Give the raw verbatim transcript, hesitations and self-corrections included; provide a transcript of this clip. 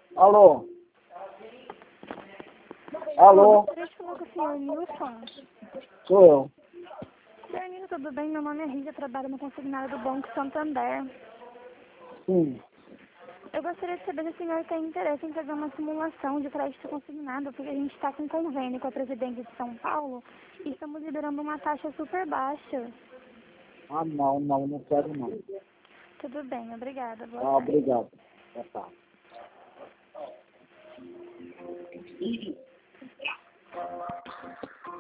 Alô? Alô? Gostaria de falar com o senhor Nilson. Sou eu. Senhor Nilson, tudo bem? Meu nome é Rita, trabalho no consignado do Banco Santander. Sim. Eu gostaria de saber se o senhor tem interesse em fazer uma simulação de crédito consignado, porque a gente está com convênio com a Presidência de São Paulo e estamos liberando uma taxa super baixa. Ah, não, não, não quero não. Tudo bem, obrigada. Boa Ah, tarde. obrigado. Boa tarde.